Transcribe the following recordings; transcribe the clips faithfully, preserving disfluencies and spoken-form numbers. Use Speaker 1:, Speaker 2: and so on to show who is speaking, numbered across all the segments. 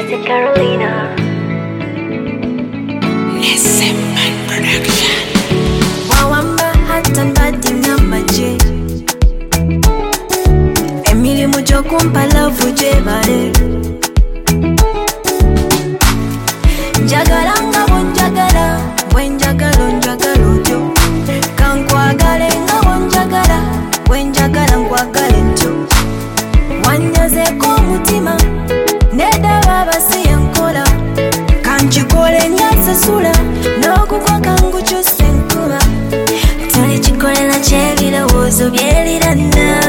Speaker 1: Sister Carolina.
Speaker 2: S M Man Production.
Speaker 3: Wawamba hata mbadi na maje Emili mujo kumpa love jebale Njagala nga bonjagala Wenjagala njagala ojo Kankwagale nga bonjagala Wenjagala nkwagale njo Wanyazeko omutima Neda baba siya nkola Kanchikole nyasasula N'okukwa kangu chose nkuba Tuli chikole na chebirowoozo byelirana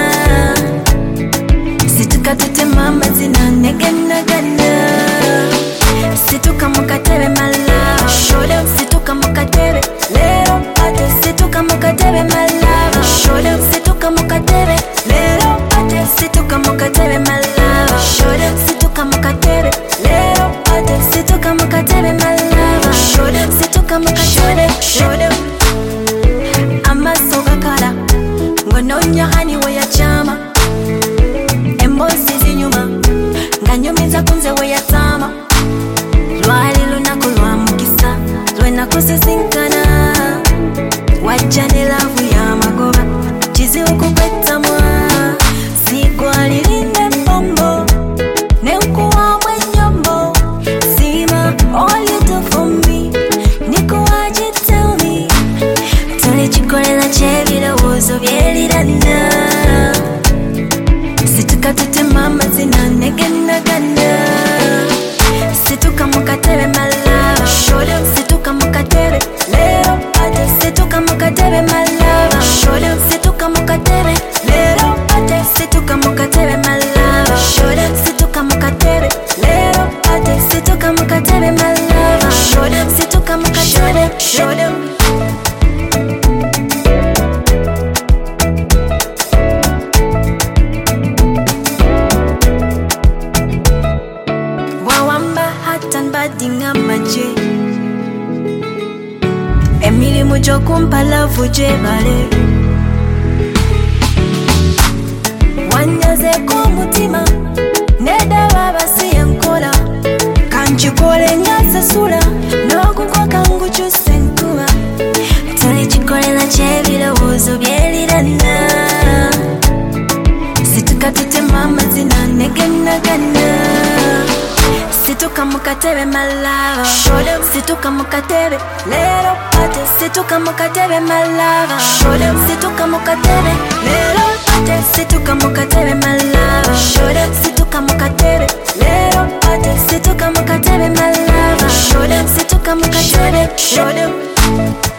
Speaker 3: Situka tutema amazina negenagana Situka mukatebe my love Show them situka mukatebe Lero pate situka mukatebe my love Show them situka mukatebe Lero pate situka mukatebe my love Show them situka mukatebe Lero pate situka mukatebe my love Show them situka mukatebe Show them Amaso gakala Ngononya hani we ya chama Embosi zinyuma Nganyumiza kunze we ya tama Lwali lunaku lwa mukisa Lwena kusisinkana Wajjane lavu ya magoba Chizi ukukwetamwa Sigwalirinde mbombo Nenkuwa mwenyombo Sima all you do for me Nikuwaji tell me Tuli chikole na chebirowoozo byelirana Situka tutema amazina negenagana Situka mukatebe my love Show them situka mukatebe Lero pate situka mukatebe my love Show them situka mukatebe Lero pate situka mukatebe my love Show them situka mukatebe Lero pate situka mukatebe my love Show them situka mukatebe Show them Wawamba hata mbadi nga maje Emili mujo kumpa love jebale Wanyazeko omutima Neda baba siya nkola Kanchikole nyasasula N'okukwa kangu chose nkuba Tuli chikole na chebirowoozo byelirana Situka tutema amazina negenagana Situka mukatebe my love Show them situka mukatebe Lero pate situka mukatebe my love Show them situka mukatebe Lero pate situka mukatebe my love Show them situka mukatebe Lero pate situka mukatebe my love Show them situka mukatebe Show them